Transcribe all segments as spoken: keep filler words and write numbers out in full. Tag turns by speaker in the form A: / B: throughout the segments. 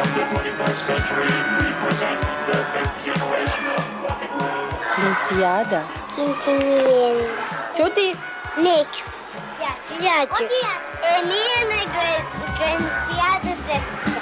A: Klincijada.
B: Klincijada.
A: Čuti?
B: Neću. Ja ću. Ja ću. E, nije nego je Klincijada dvesta.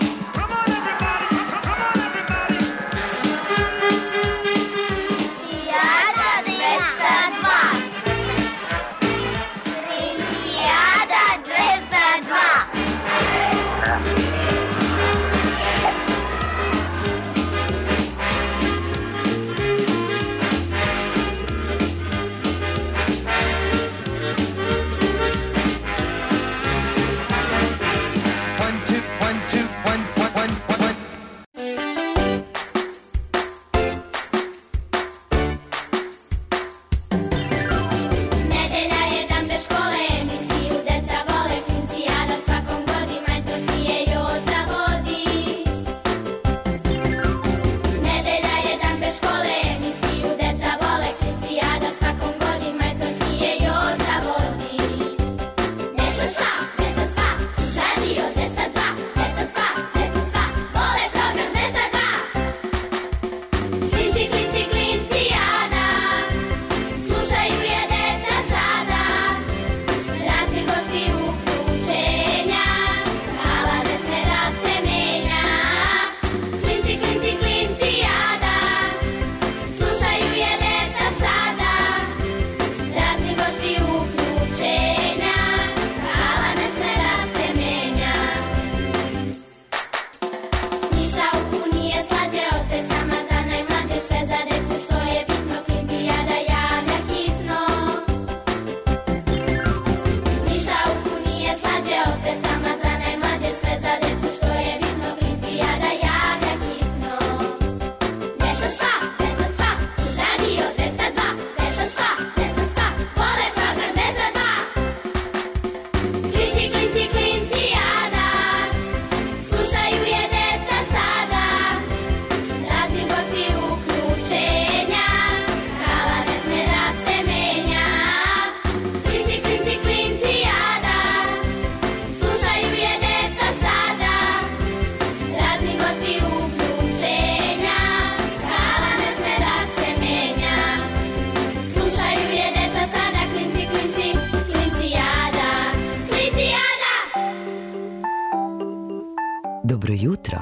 C: Dobro jutro.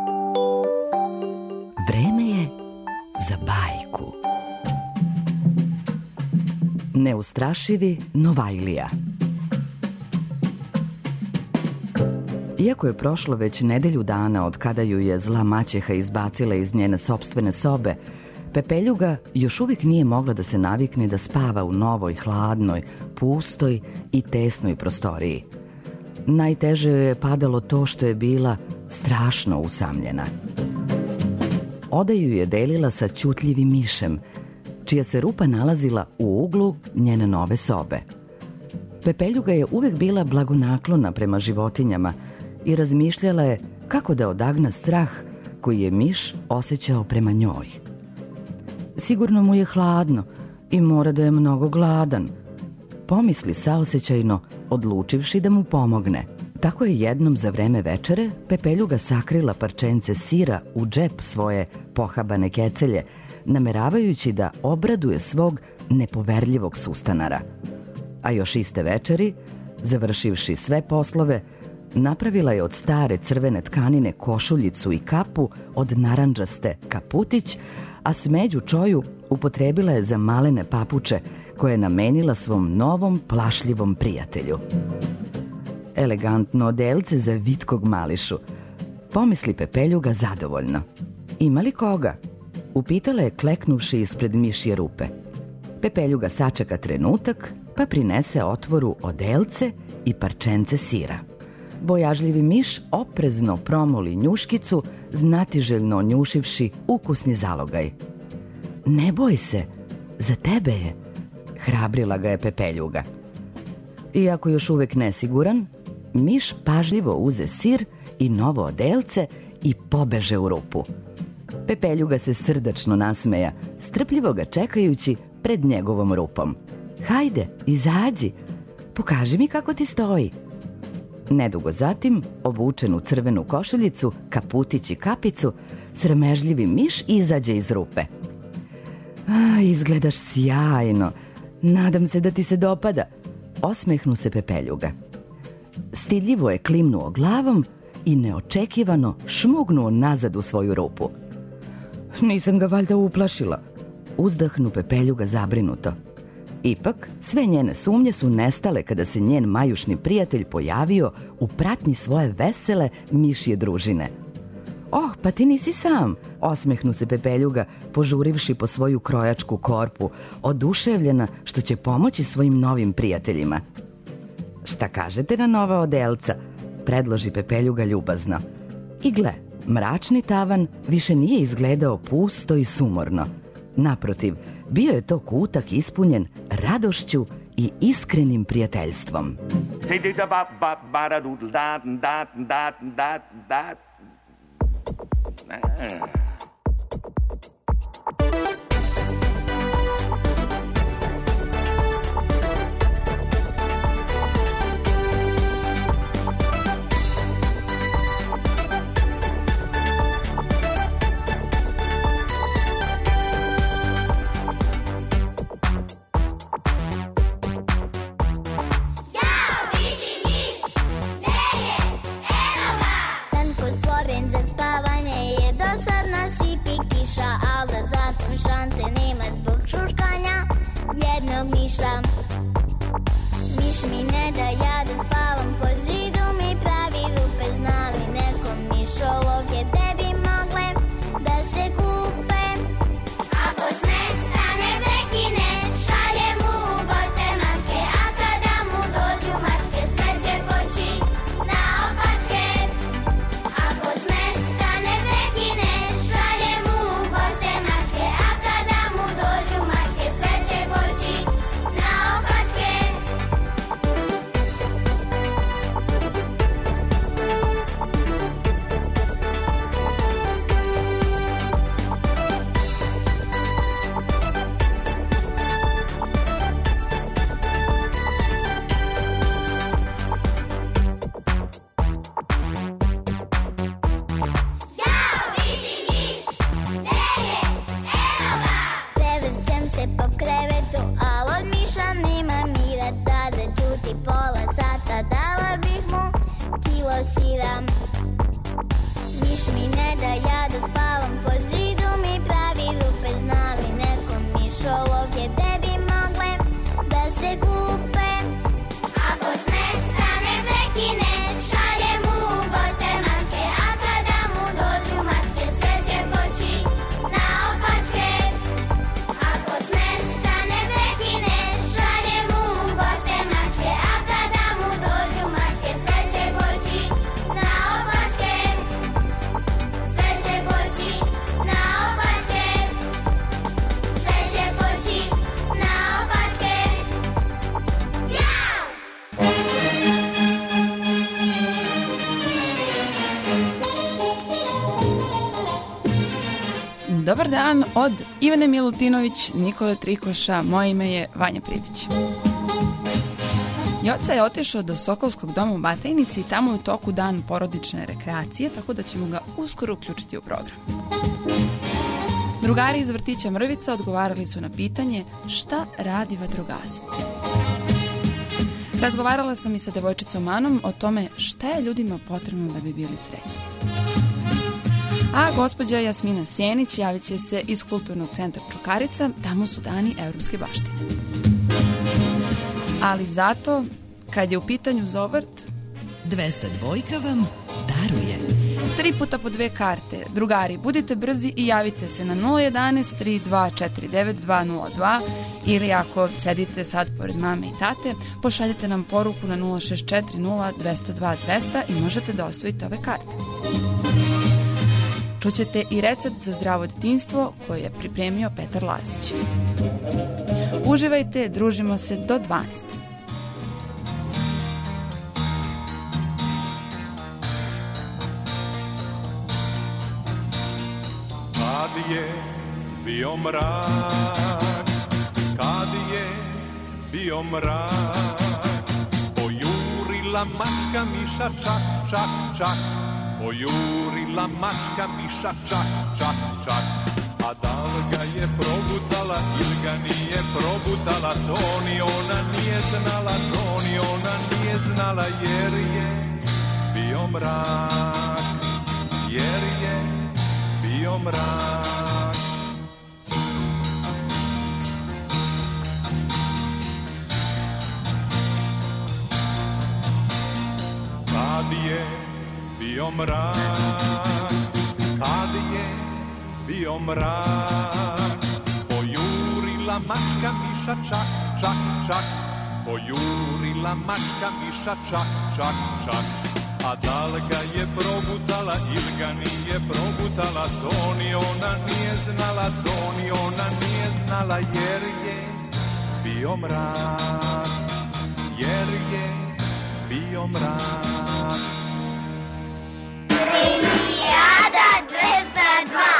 C: Vreme je za bajku. Neustrašivi Novajlija. Iako je prošlo već nedelju dana od kada ju je zla maćeha izbacila iz njene sopstvene sobe, Pepeljuga još uvijek nije mogla da se navikne da spava u novoj, hladnoj, pustoj i tesnoj prostoriji. Najteže joj je padalo to što je bila strašno usamljena. Odaju je delila sa ćutljivim mišem, čija se rupa nalazila u uglu njene nove sobe. Pepeljuga je uvek bila blagonaklona prema životinjama i razmišljala je kako da odagna strah koji je miš osjećao prema njoj. Sigurno mu je hladno i mora da je mnogo gladan, pomisli saosećajno, odlučivši da mu pomogne. Tako je jednom za vreme večere Pepeljuga sakrila parčence sira u džep svoje pohabane kecelje, nameravajući da obraduje svog nepoverljivog sustanara. A još iste večeri, završivši sve poslove, napravila je od stare crvene tkanine košuljicu i kapu od narandžaste kaputić, a smeđu čoju upotrebila je za malene papuče koje je namenila svom novom plašljivom prijatelju. Elegantno odelce za vitkog mališu, pomisli Pepeljuga zadovoljno. Ima li koga? Upitala je kleknuvši ispred mišje rupe. Pepeljuga sačeka trenutak, pa prinese otvoru odelce i parčence sira. Bojažljivi miš oprezno promoli njuškicu, znatiželjno njušivši ukusni zalogaj. Ne boj se, za tebe je, hrabrila ga je Pepeljuga. Iako još uvek nesiguran, miš pažljivo uze sir i novo odelce i pobeže u rupu. Pepeljuga se srdačno nasmeja, strpljivo ga čekajući pred njegovom rupom. Hajde, izađi, pokaži mi kako ti stoji. Nedugo zatim, obučen u crvenu košuljicu, kaputić i kapicu, sramežljivi miš izađe iz rupe. A, izgledaš sjajno. Nadam se da ti se dopada. Osmehnu se Pepeljuga. Stidljivo je klimnuo glavom i neočekivano šmugnuo nazad u svoju rupu. Nisam ga valjda uplašila. Uzdahnu Pepeljuga zabrinuto. Ipak, sve njene sumnje su nestale kada se njen majušni prijatelj pojavio u pratnji svoje vesele mišje družine. Oh, pa ti nisi sam, osmehnu se Pepeljuga, požurivši po svoju krojačku korpu, oduševljena što će pomoći svojim novim prijateljima. Šta kažete na nova odelca? Predloži Pepeljuga ljubazno. I gle, mračni tavan više nije izgledao pusto i sumorno. Naprotiv, bio je to kutak ispunjen radošću i iskrenim prijateljstvom.
A: Dobar dan od Ivane Milutinović, Nikole Trikoša, moje ime je Vanja Pribić. Joca je otišao do Sokolskog doma u Batajnici i tamo je u toku dan porodične rekreacije, tako da ćemo ga uskoro uključiti u program. Drugari iz vrtića Mrvica odgovarali su na pitanje šta radi vatrogasac. Razgovarala sam i sa devojčicom Anom o tome šta je ljudima potrebno da bi bili srećni. A gospođa Jasmina Sjenić javit će se iz Kulturnog centra Čukarica, tamo su dani evropske baštine. Ali zato, kad je u pitanju Zovrt,
C: dvesta dvojka vam daruje.
A: Tri puta po dve karte. Drugari, budite brzi i javite se na nula jedanaest tri dva četiri devet dva nula dva ili ako sedite sad pored mame i tate, pošaljite nam poruku na nula šest četiri nula dva nula dva dva nula nula i možete da osvojite ove karte. Čućete i recept za zdravo detinjstvo koje je pripremio Petar Lazić. Uživajte, družimo se do dvanaest.
D: Kad je bio mrak, kad je bio mrak, pojurila Pojurila mačka miša čak, čak, čak. Pojurila mačka miša čak, čak, čak. A da li ga je progutala ili ga nije progutala, to ni ona nije znala, to ni ona nije znala, jer je bio mrak, jer je bio mrak. Kad je bio mrak, kad je bio mrak, pojurila mačka miša čak, čak, čak. Pojurila mačka miša čak, čak, čak. A da li ga je progutala ili ga nije progutala, to ni ona nije znala, to ni ona nije znala, jer je bio mrak, jer je bio mrak.
B: Olimpijada dvesta dva.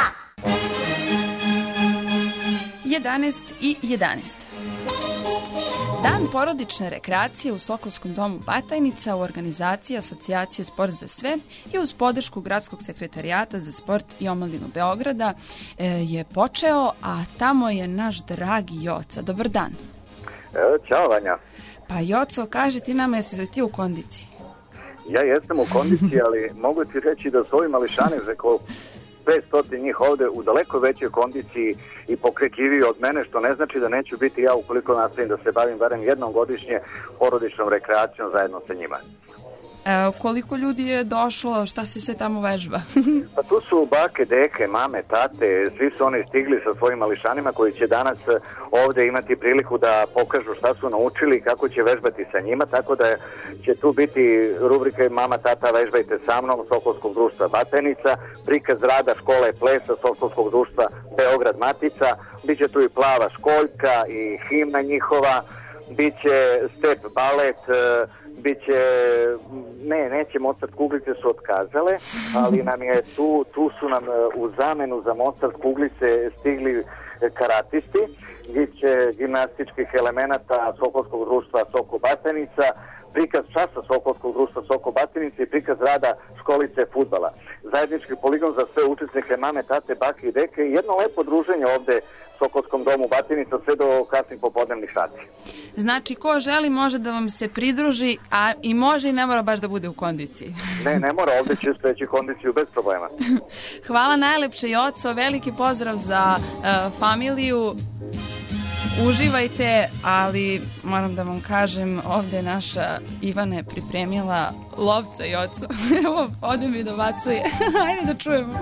A: jedanaest i jedanaest. Dan porodične rekreacije u Sokolskom domu Batajnica u organizaciji Asocijacije Sport za sve i uz podršku Gradskog sekretarijata za sport i omladinu Beograda e, je počeo, a tamo je naš dragi Joca. Dobar dan.
E: Evo, čao Vanja.
A: Pa Joco, kaži ti nama, jesi li ti u kondiciji?
E: Ja jesam u kondiciji, ali mogu ti reći da su ovi mališani za ko petsto njih ovde u daleko većoj kondiciji i pokretljiviji od mene, što ne znači da neću biti ja ukoliko nastavim da se bavim barem jednom godišnje porodičnom rekreacijom zajedno sa njima.
A: E, koliko ljudi je došlo, šta se sve tamo vežba?
E: Pa tu su bake, deke, mame, tate, svi su oni stigli sa svojim mališanima koji će danas ovde imati priliku da pokažu šta su naučili i kako će vežbati sa njima, tako da će tu biti rubrika Mama, tata, vežbajte sa mnom Sokolskog društva Batajnica, prikaz rada škole plesa Sokolskog društva Beograd Matica, biće tu i plava školjka i himna njihova, biće step balet, biće, ne, neće Mozart kuglice su otkazale, ali nam je tu, tu su nam u zamenu za Mozart kuglice stigli karatisti, biće gimnastičkih elemenata Sokolskog društva Soko Batajnica, prikaz časa Sokolskog društva Soko Batajnica i prikaz rada školice fudbala. Zajednički poligon za sve učesnike, mame, tate, bake i deke i jedno lepo druženje ovde u Sokolskom domu Batajnica sve do kasnih popodnevnih sati.
A: Znači, ko želi može da vam se pridruži, a i može i ne mora baš da bude u kondiciji.
E: Ne, ne mora, ovde će steći kondiciju bez problema.
A: Hvala najlepše, Joco, veliki pozdrav za uh, familiju. Uživajte, ali moram da vam kažem, ovde je naša Ivana je pripremila lovca, Joco. Evo, ode mi da bacuje. Ajde da čujemo.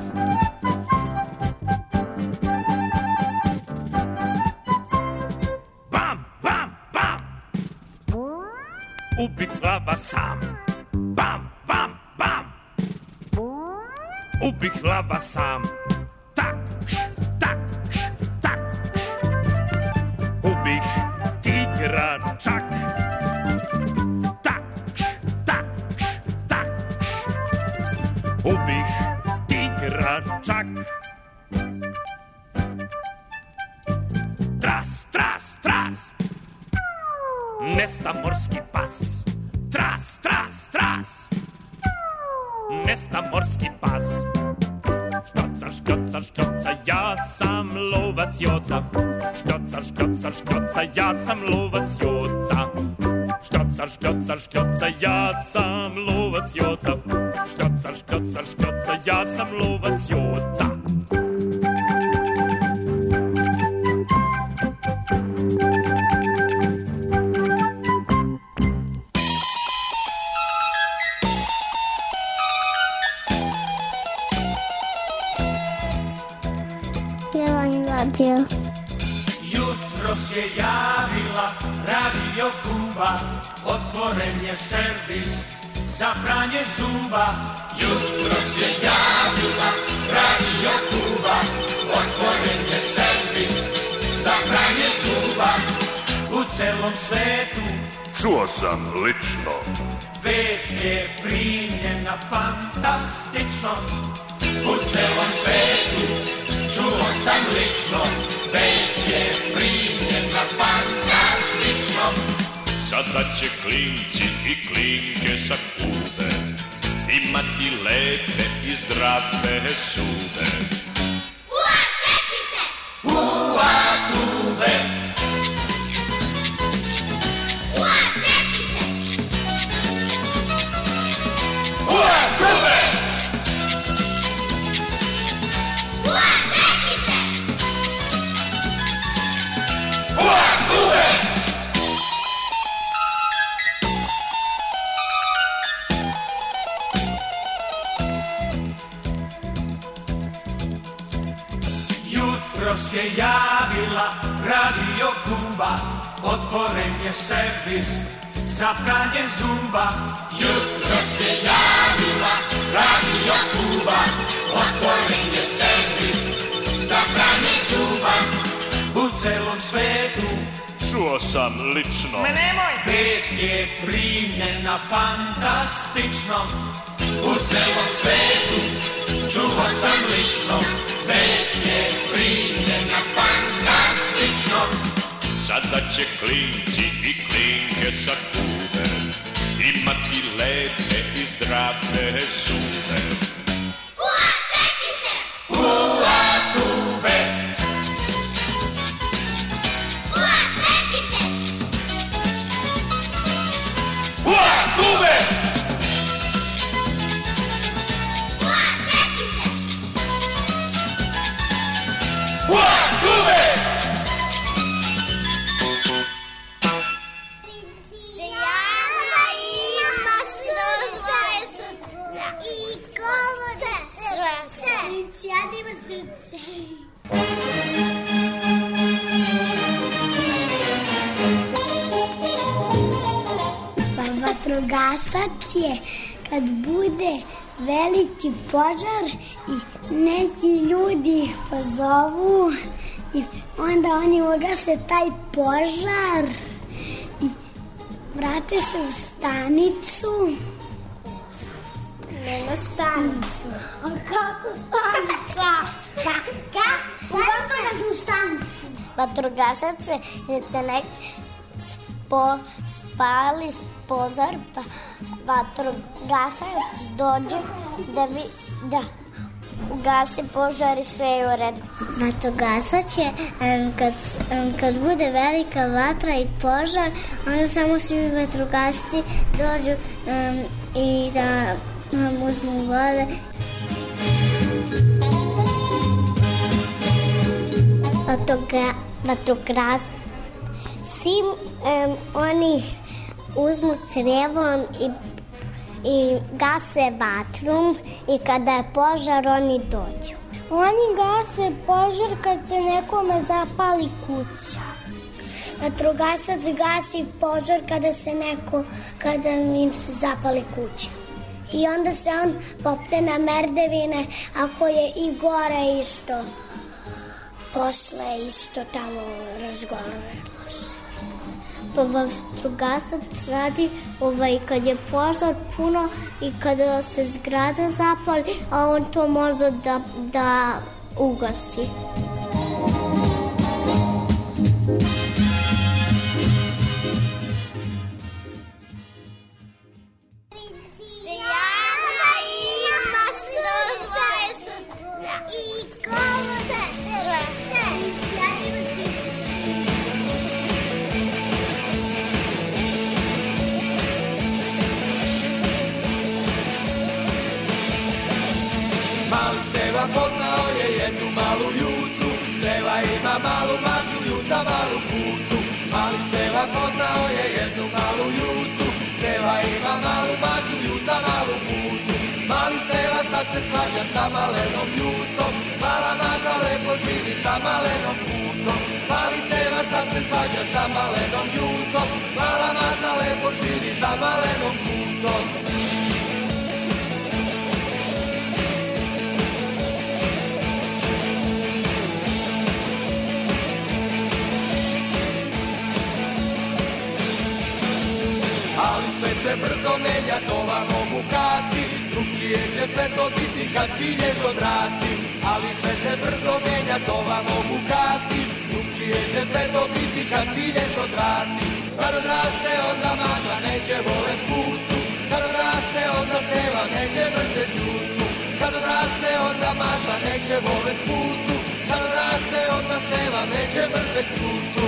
F: Bam, bam, bam! Ubik lava sam. Bam, bam, bam! Ubik lava sam. Tak, tak, tak! Ubih tigra čak. Tak, tak, tak! Ubih tigra čak. Tras, tras, tras! Nesta morski pas. Tras, tras, tras! Nesta morski pas. Škocar, škocar, škocar, ja sam lovac Joca. Škocar, škocar, škocar, ja sam lovac Joca. Škocar, škocar, škocar, ja sam lovac Joca. Škocar, škocar, škocar, ja sam lovac Joca.
G: Jutro se javila Radio Kuba, otvoren je servis za pranje zuba. Jutro se javila Radio Kuba, otvoren je servis za pranje zuba. U celom svetu
H: čuo sam lično,
G: vest je primljena fantastično. U celom svetu čuo sam lično, vest je primljena fantastično.
F: Sada će klinci i
H: klinke sa kube, imati lepe i zdrave sube.
B: Ua, čekice!
G: Ua, dube!
B: Ua, čekice!
G: Ua, dube!
B: Ua, čekice!
G: Ua, dube! Jutros je javila Radio Kuba, otvoren je servis za pranje zuba. Jutros je javila Radio Kuba, otvoren je servis za pranje zuba. U celom svetu
H: Čuo sam lično.
G: Ma nemoj! Vest je primljena fantastično. U celom svetu čuo sam lično. Vest je primljena fantastično.
H: Sada će klinci i klinke sa kube imati lepe i zdrave sube.
B: Ua, čekice!
G: Ua, dube!
B: Ua, čekice!
G: Ua, dube!
B: Ua, čekice!
G: Ua, dube!
B: Cijana ima svoje srce i komoda srce. Cijana ima srce.
I: Pa vatrogasac je kad bude veliki požar i neki ljudi ih pozovu i onda oni ugase taj požar i vrate se u stanicu. Ne na stanicu. A kako stanica? Kaka? U vatrogasnu stanicu. Vatrogasac je se nek spo, spali požar, pa vatrogasac dođe da vi, da ugasi požar i sve je u redu. Vatrogasac je um, kad, um, kad bude velika vatra i požar, onda samo svi vatrogasci dođu um, i da um, uzmu vode. Vatroga, vatrogasci um, oni uzmu crevom i i gase vatrum i kada je požar oni dođu. Oni gase požar kad se nekome zapali kuća. Vatrogasac gasi požar kada se neko, kada im se zapali kuća. I onda se on popne na merdevine, ako je i gore isto. Posle isto tamo razgovaralo se. Pa vatrogasac radi ovaj, kad je požar puno i kada se zgrada zapali, a on to može da, da ugasi.
B: Cijana ima svoje srce i komoda srce. Cijana ima srce.
G: Mali Steva poznao je jednu malu jucu, Steva ima malu macu, juca malu kucu. Mali Steva poznao je jednu malu jucu, Steva ima malu macu, juca malu kucu. Mali Steva sad se svađa sa malenom jucom, mala maca lepo živi sa malenom kucom. Mali Steva sad se svađa sa malenom jucom, mala maca lepo živi sa malenom kucom. Ali sve se brzo menja, to vam mogu kasti. Drugčije će sve to biti kad bilješ odrasti. Ali sve se brzo menja, to vam mogu kasti. Drugčije će sve to biti kad bilješ odrasti. kad odraste onda maca neće volet kucu, kad odraste onda Steva neće mrzet ljucu, kad odraste onda maca neće volet kucu, kad odraste onda Steva neće mrzet ljucu.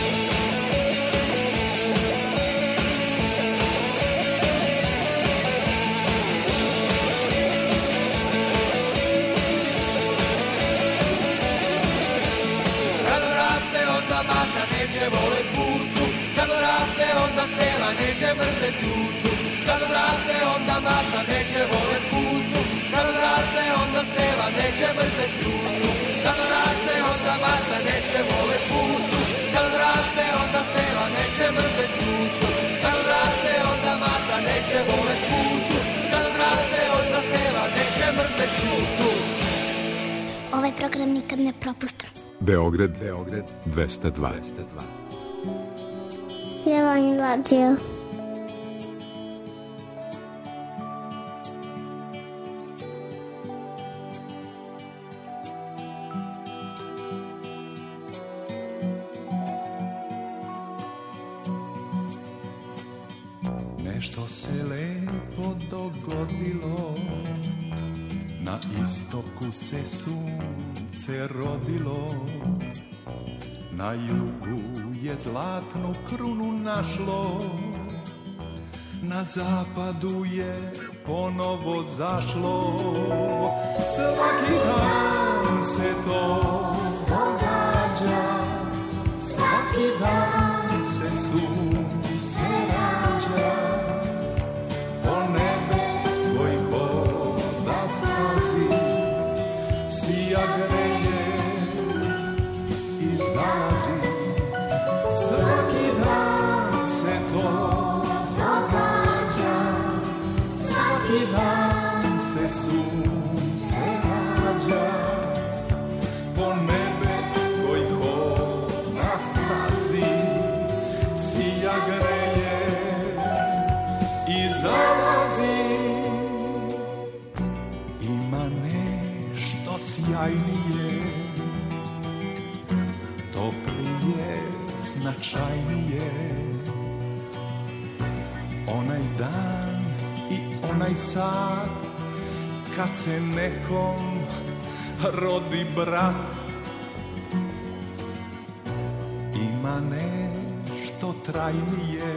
G: Maca neće volet kucu, kad odraste onda Steva neće mrzet ljucu, kad odraste onda maca neće volet kucu, kad odraste onda Steva neće mrzet ljucu, kad odraste onda maca neće volet kucu, kad odraste onda Steva neće mrzet ljucu, kad odraste onda maca neće volet kucu, kad odraste onda Steva neće mrzet ljucu.
I: Ovaj program nikad ne propustam.
D: Beograd, Beograd, dvesta dva.
I: Ja vam radio.
D: Nešto se lepo dogodilo, na istoku se sunce rodilo, na jugu je zlatnu krunu našlo, na zapadu je ponovo zašlo. Svaki dan se to događa, svaki dan se sunce rađa, po nebeskoj voda stazi, sija greje i zalazi. Svaki dan se to događa, svaki dan se sunce rađa, po nebeskoj hoda stazi, sija greje i zalazi. Ima nešto sjajnije, toplije, značajnije, onaj dan i onaj sat kad se nekom rodi brat. Ima nešto trajnije,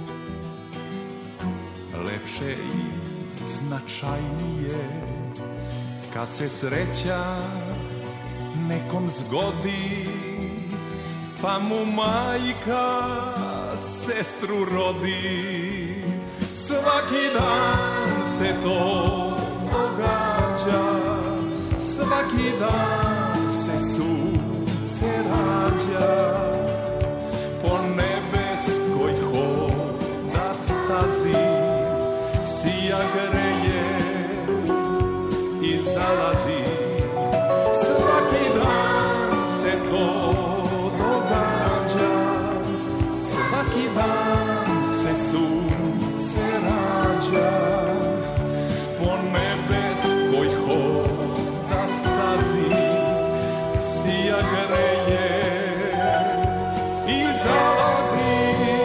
D: lepše i značajnije, kad se sreća nekom zgodi, pa mu majka sestru rodi. Svaki dan se to događa, svaki dan se sunce rađa, po nebeskoj hoda stazi, sija greje i zalazi. Svaki dan se to događa, svaki dan se sunce rađa, po nebeskoj hoda stazi, sija greje i zalazi.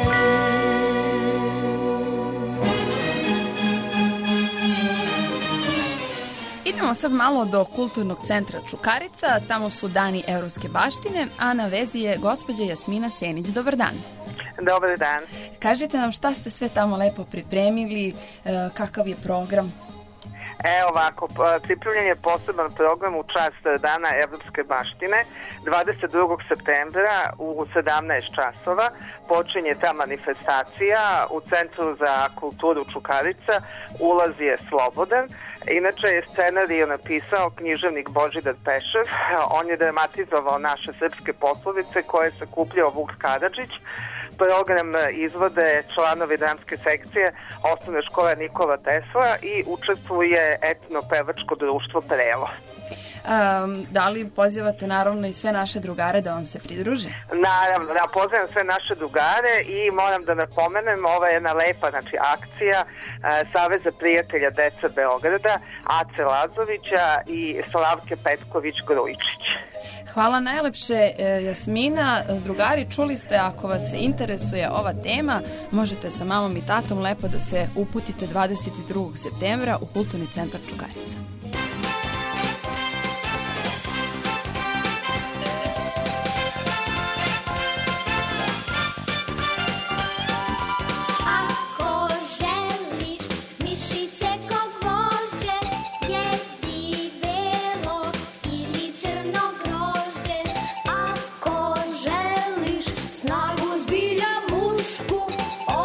A: Idemo sad malo do kulturnog centra Čukarica, tamo su dani evropske baštine, a na vezi je gospođa Jasmina Senić. Dobar dan.
J: Dobar dan.
A: Kažite nam šta ste sve tamo lepo pripremili, kakav je program?
J: Evo ovako, pripremljen je poseban program u čast Dana Evropske baštine. dvadeset drugog septembra u sedamnaest časova počinje ta manifestacija u Centru za kulturu Čukarica. Ulaz je slobodan. Inače je scenariju napisao književnik Božidar Pešev. On je dramatizovao naše srpske poslovice koje je sakupljao Vuk Karadžić. Program izvode članovi dramske sekcije Osnovne škole Nikola Tesla i učestvuje etno-pevačko društvo Prevo.
A: Um, da li pozivate naravno i sve naše drugare da vam se pridruže?
J: Naravno, da pozivam sve naše drugare i moram da napomenem, ova je jedna lepa znači, akcija uh, Saveza prijatelja Deca Beograda, Ace Lazovića i Slavke Petković-Grujičić.
A: Hvala najlepše, Jasmina. Drugari, čuli ste, ako vas interesuje ova tema, možete sa mamom i tatom lepo da se uputite dvadeset drugog septembra u Kulturni centar Čukarica.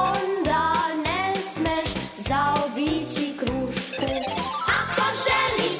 K: Zaobići krušku. Ako želiš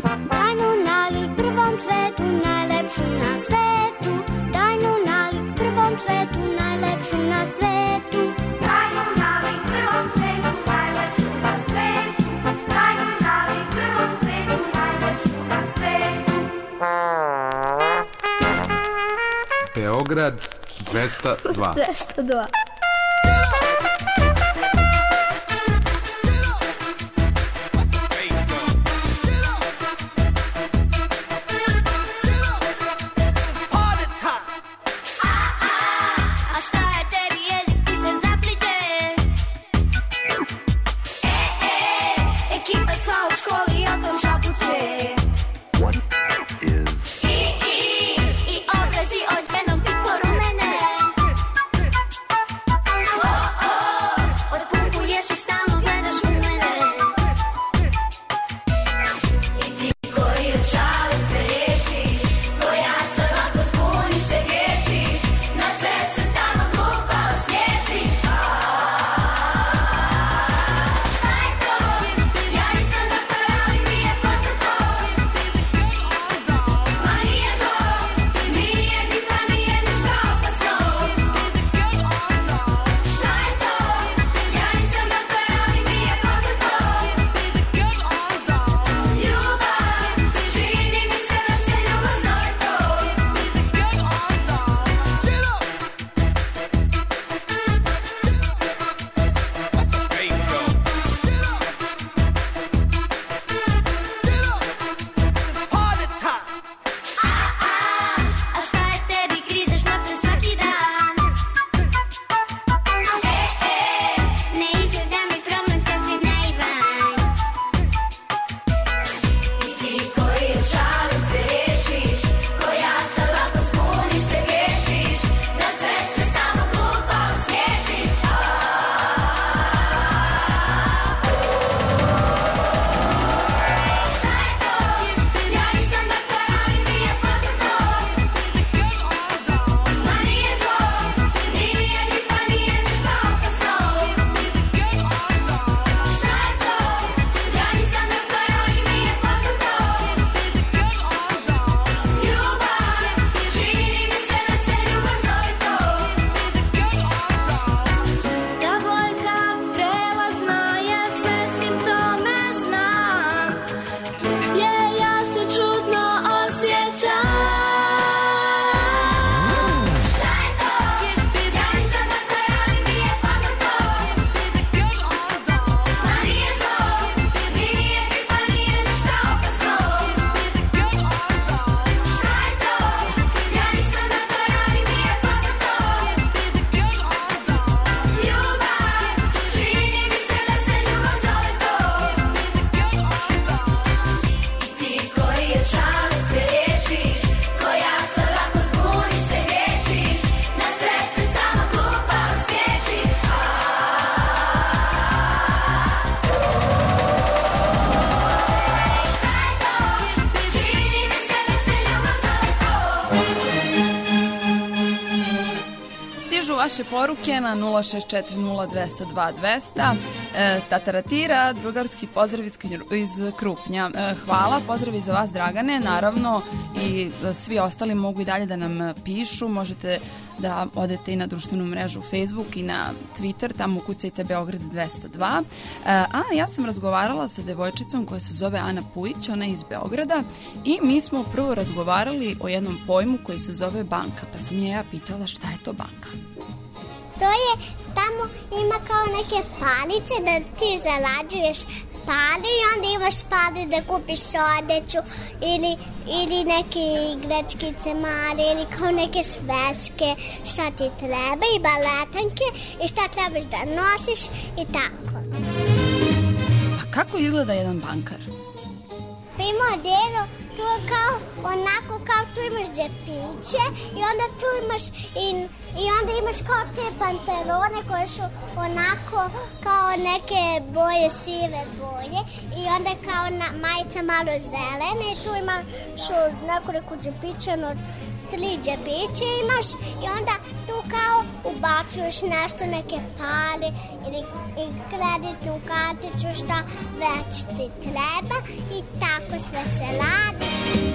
I: Tajnu nalik prvom cvetu, najlepšu na svetu. Tajnu nalik prvom cvetu, najlepšu na svetu. Tajnu nalik prvom cvetu, najlepšu na svetu. Tajnu nalik prvom cvetu, najlepšu na svetu.
K: Beograd dvesta dva.
I: dvesta dva.
A: Vaše poruke na nula šest četiri nula dvesta dva dvesta. E, tataratira, drugarski pozdrav iz, iz Krupnja. E, hvala, pozdrav i za vas, Dragane. Naravno, i svi ostali mogu i dalje da nam pišu. Možete da odete i na društvenu mrežu Facebook i na Twitter, tamo kucajte Beograd dvesta dva. E, a ja sam razgovarala sa devojčicom koja se zove Ana Pujić, ona je iz Beograda, i mi smo prvo razgovarali o jednom pojmu koji se zove banka, pa sam je ja pitala šta je to banka.
I: To je, tamo ima kao neke palice da ti zarađuješ pare i onda imaš pare da kupiš odeću ili, ili neke igračkice male ili kao neke sveske šta ti treba i baletanke i šta trebaš da nosiš i tako.
A: A kako izgleda jedan bankar?
I: Pa ima odelo, tu je kao onako kao tu imaš džepiće i onda tu imaš i, i onda imaš kao te pantalone koje su onako kao neke boje, sive boje i onda kao na, majica malo zelene i tu imaš nekoliko džepića od tri džepiće imaš i onda tu kao ubacuješ nešto, neke pare ili i kreditnu karticu, šta već ti treba i tako sve se radi.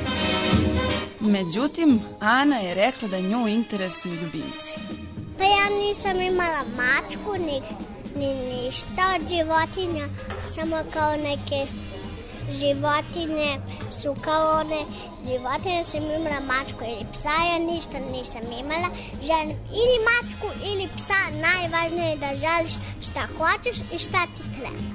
A: Međutim, Ana je rekla da nju interesuju ljubimci.
I: Pa ja nisam imala mačku, ni, ni ništa od životinja, samo kao neke životinje su kao one životinje, sam imala mačku ili psa, ja ništa nisam imala. Želim ili mačku ili psa, najvažnije je da želiš šta hoćeš i šta ti treba.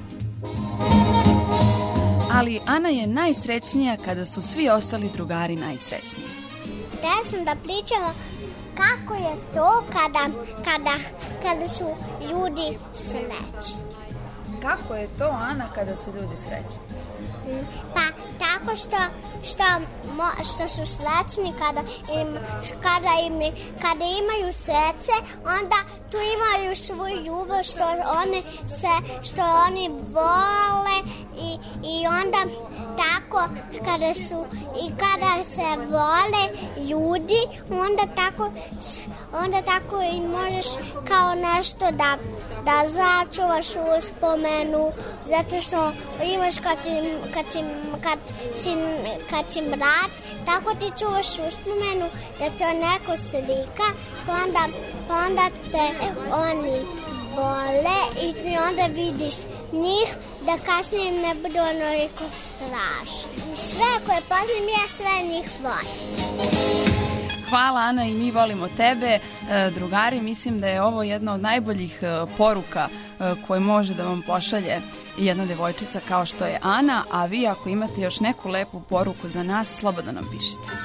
A: Ali Ana je najsrećnija kada su svi ostali drugari najsrećniji.
I: Htela sam da pričamo kako je to kada, kada, kada su ljudi srećni.
A: Kako je to, Ana, kada su ljudi srećni?
I: Pa tako što, što, što su srećni kada, im, kada, im, kada imaju srce, onda tu imaju svoju ljubav što oni, se, što oni vole i, i onda tako kada su i kada se vole ljudi, onda tako, onda tako i možeš kao nešto da, da začuvaš uspomenu, zato što imaš kad si, kad si, kad si, kad si mlad, tako ti čuvaš uspomenu da te neko slika, pa onda, pa onda te oni vole i ti onda vidiš njih da kasnije ne bude onoliko strašno. Sve koje poznam, ja sve njih volim.
A: Hvala, Ana, i mi volimo tebe. Drugari, mislim da je ovo jedna od najboljih poruka koje može da vam pošalje jedna devojčica kao što je Ana, a vi ako imate još neku lepu poruku za nas, slobodno nam pišite.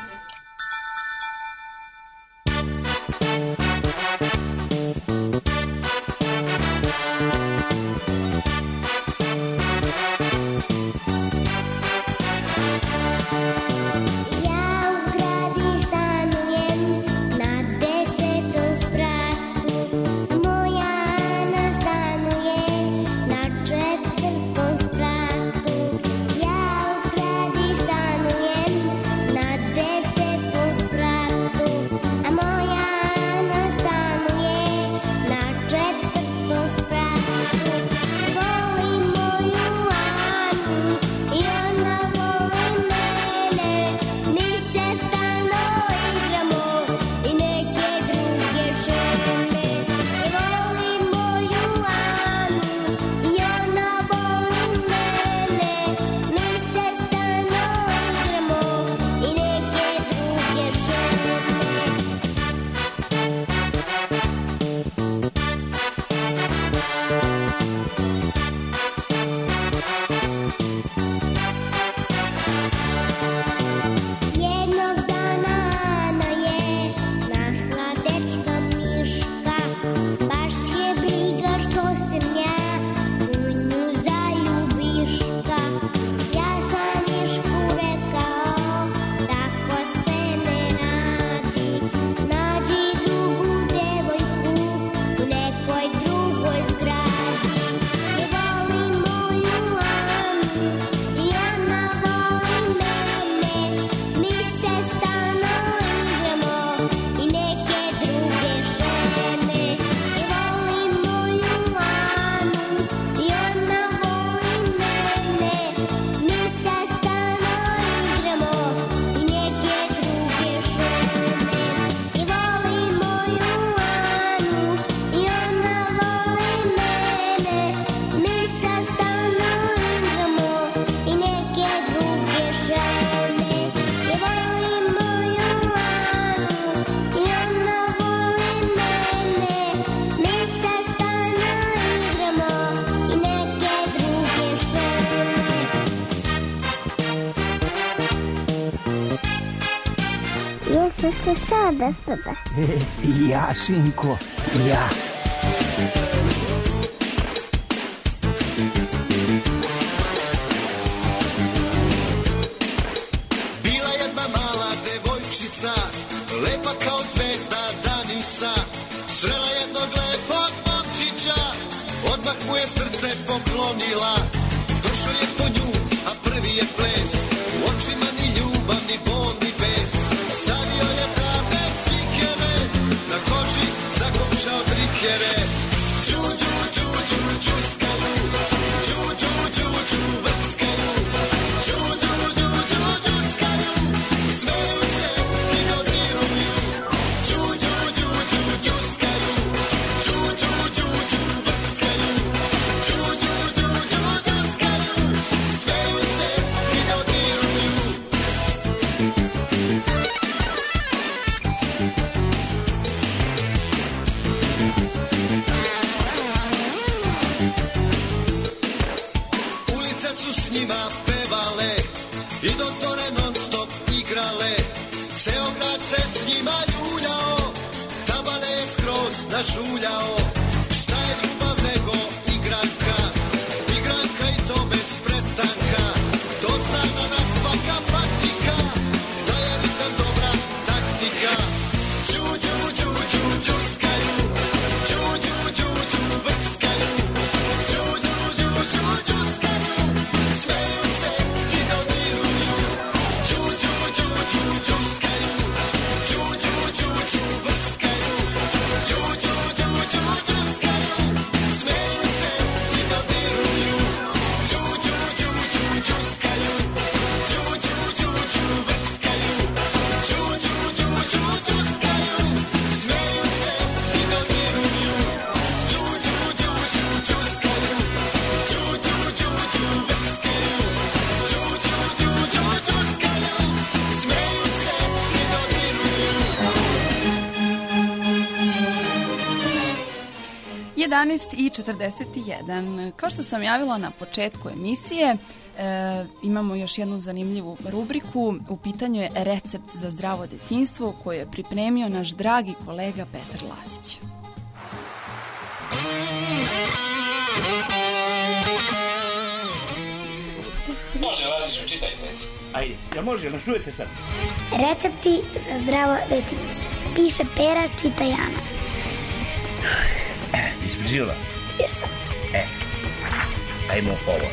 I: se sada tebe.
L: E, ja, sinko, ja.
M: Bila jedna mala devojčica, lepa kao zvezda Danica, srela jednog lepog momčića, odmah mu je srce poklonila. Došao je po nju, a prvi je ples, u očima ni ljubav, ni bol, ni bes. Stavio je i do zore non stop igrale. Ceo grad se s njima ljuljao, tabane je skroz nažuljao. Šta je ljubav nego igranka, igranka i to bez prestanka. To zna da nas svaka patika, da je ritam dobra taktika. Đu, đu, đu, đu, đuskaju, đu, đu, đu, đu, vrckaju, đu, đu, đu, đu, đuskaju, smeju se i dodiruju. Đu, đu, đu, đu, đuskaju, đu, đu, đu, đu, vrckaju, đu, đu, đu, đu, đuskaju, smeju se i dodiruju. Đu, đu, đu, đu, đuskaju, đu, đu, đu, đu, vrckaju, đu, đu, đu, đu, đuskaju, smeju se i dodiruju. Đu, đu, đu, đu, đuskaju, đu, đu, đu, đu, vrckaju, đu, đu, đu, đu, đuskaju, smeju se i dodiruju.
A: jedanaest i četrdeset jedan. Kao što sam javila na početku emisije, e, imamo još jednu zanimljivu rubriku. U pitanju je recept za zdravo detinjstvo koju je pripremio naš dragi kolega Petar Lazić.
N: Može, Laziću, čitajte. Ajde, ja može, jel čujete sad?
I: Recepti za zdravo detinjstvo. Piše Pera, čita Jana.
N: Ispričila?
I: Jesam.
N: E, ajmo ovo.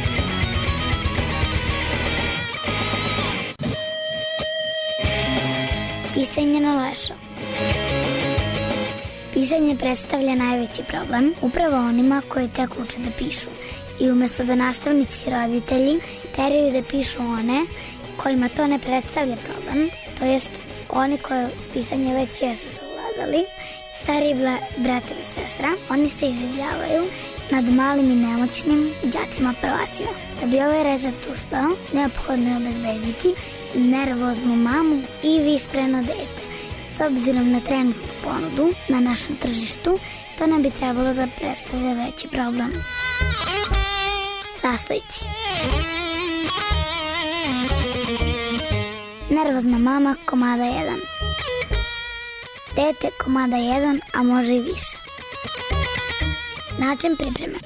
I: Pisanje na lešo. Pisanje predstavlja najveći problem upravo onima koji tek uče da pišu. I umjesto da nastavnici i roditelji teraju da pišu one kojima to ne predstavlja problem, to jest oni koji pisanje već jesu savladali, stariji brat ili sestra, oni se iživljavaju nad malim i nemoćnim đacima prvacima. Da bi ovaj recept uspeo, neophodno je obezbediti nervoznu mamu i vispreno dete. S obzirom na trenutnu ponudu na našem tržištu, to ne bi trebalo da predstavlja veći problem. Sastojci. Nervozna mama komada jedan. Dete komada jedan, a može i više. Način pripreme.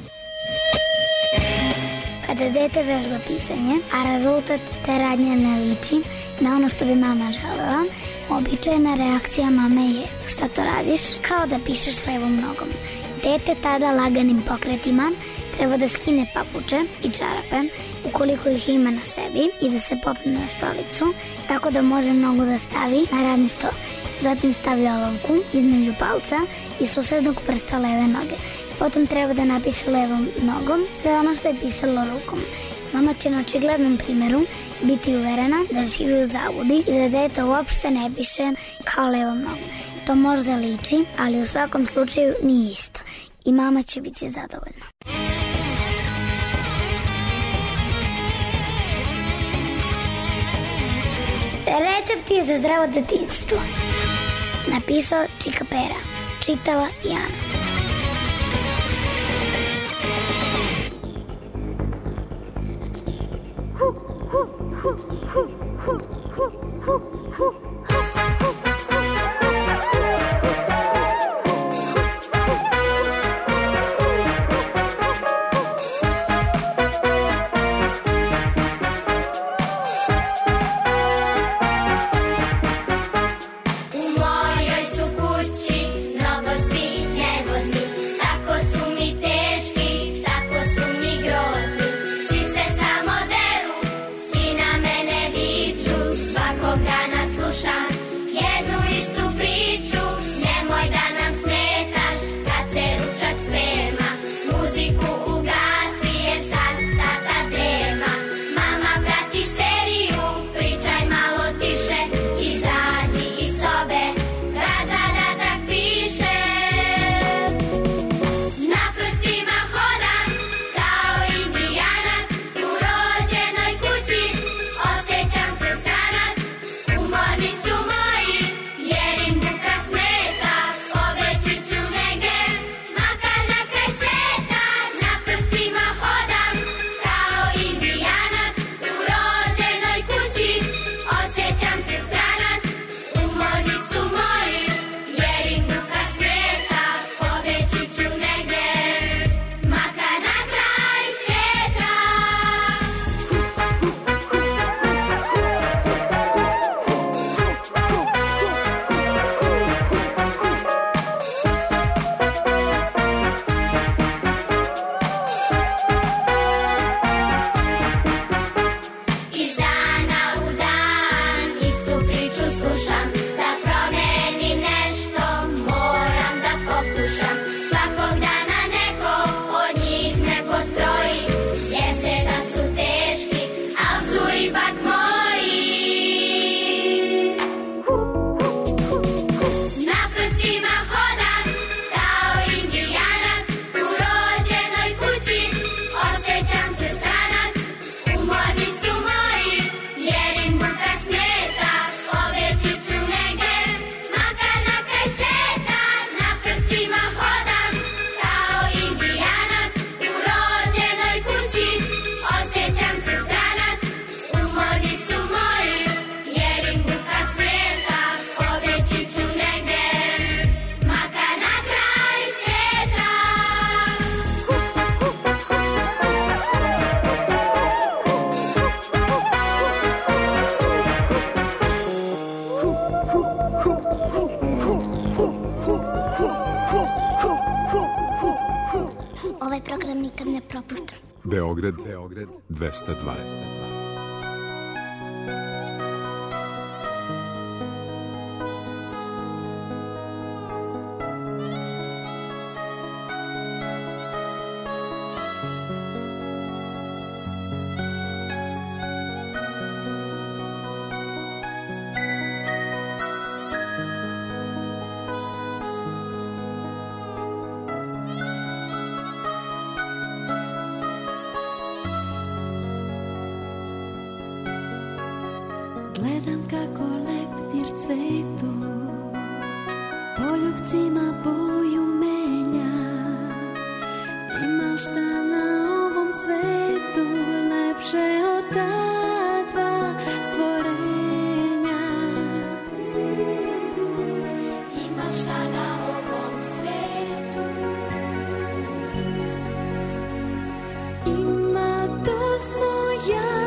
I: Kada dete vežba pisanje, a rezultat te radnje ne liči na ono što bi mama želela, običajna reakcija mame je: šta to radiš? Kao da pišeš levom nogom. Dete tada laganim pokretima treba da skine papuče i čarape, ukoliko ih ima na sebi, i da se popne na stolicu, tako da može nogu da stavi na radni sto. Zatim stavlja olovku između palca i susednog prsta leve noge. Potom treba da napiše levom nogom sve ono što je pisalo rukom. Mama će na očiglednom primjeru biti uverena da živi u zabludi i da dete uopšte ne piše kao levom nogom. To možda liči, ali u svakom slučaju nije isto. I mama će biti zadovoljna. Recepti za zdravo detinjstvo. Napisao Čika Pera. Čitala Jana.
O: Sluša propusta.
K: Beograd, Beograd, dvesta dva.
P: Gledam kako leptir cvetu, poljubcima boju menja. Ima šta na ovom svetu lepše od ta dva stvorenja. Ima šta na ovom svetu. Ima, to smo ja.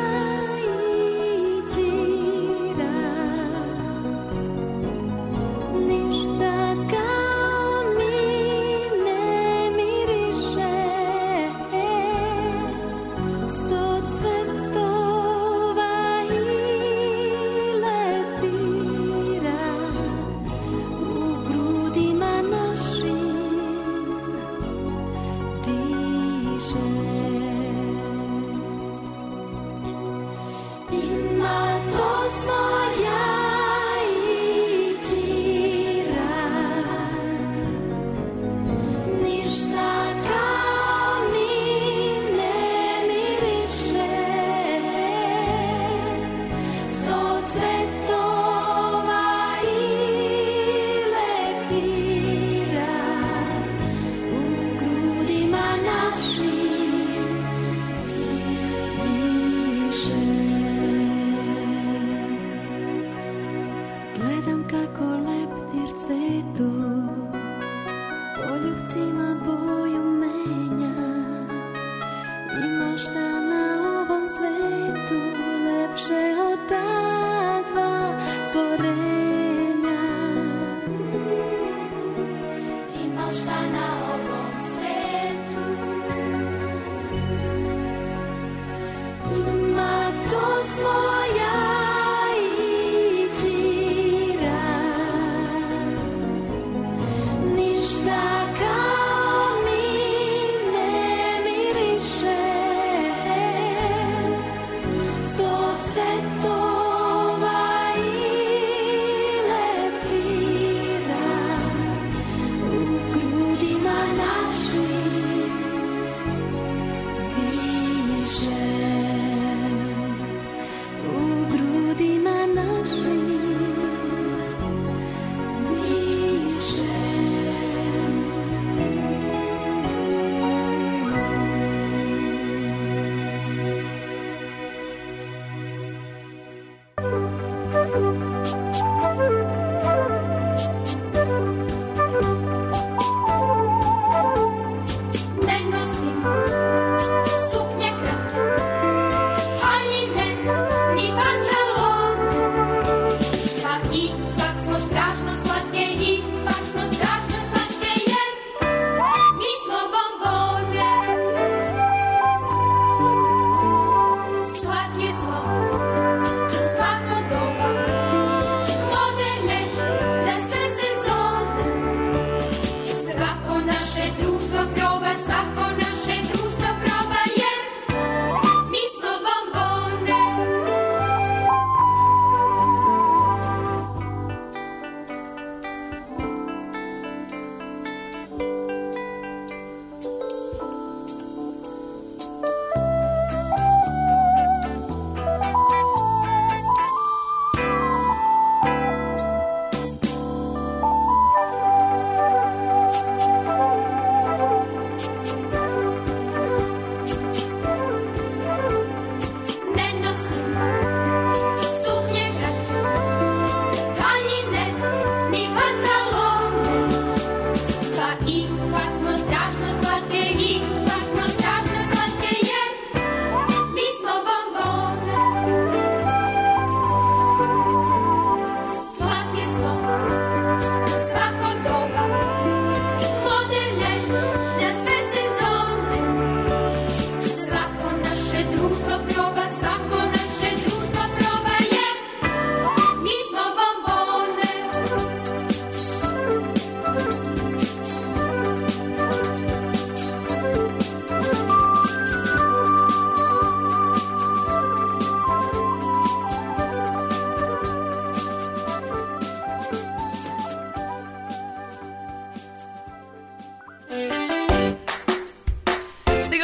Q: Slatke smo za svako doba.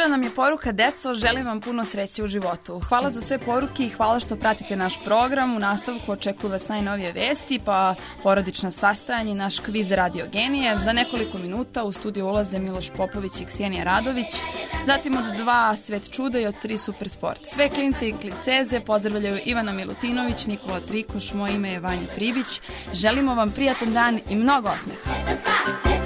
A: nam je poruka: deco, želim vam puno sreće u životu. Hvala za sve poruke i hvala što pratite naš program. U nastavku očekuju vas najnovije vesti, pa porodična sastajanja i naš kviz Radio Genije. Za nekoliko minuta u studiju ulaze Miloš Popović i Ksenija Radović. Zatim od dva Svet čuda i od tri Super sport. Sve klince i klinceze pozdravljaju Ivana Milutinović, Nikola Trikoš, moje ime je Vanja Pribić. Želimo vam prijatan dan i mnogo osmeha.